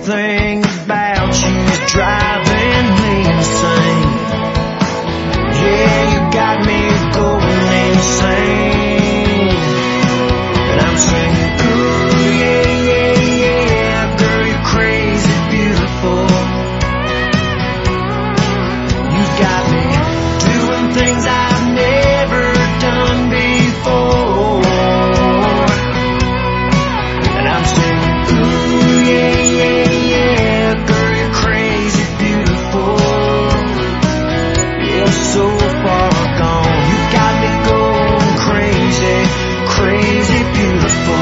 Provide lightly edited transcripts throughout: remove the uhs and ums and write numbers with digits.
Everything about you is driving me insane. Yeah, you got me going insane. And I'm singing, ooh, yeah, yeah, yeah, girl, you're crazy beautiful. You got me doing things I've never done before. And I'm singing, ooh, yeah, yeah, yeah, girl, you're crazy beautiful. You're so far gone. You got me going crazy, crazy beautiful.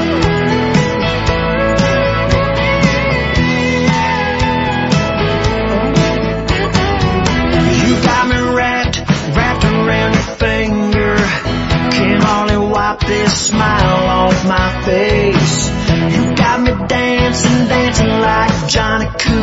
You got me wrapped around your finger. Can hardly wipe this smile off my face. You got me dancing like Johnny Cook.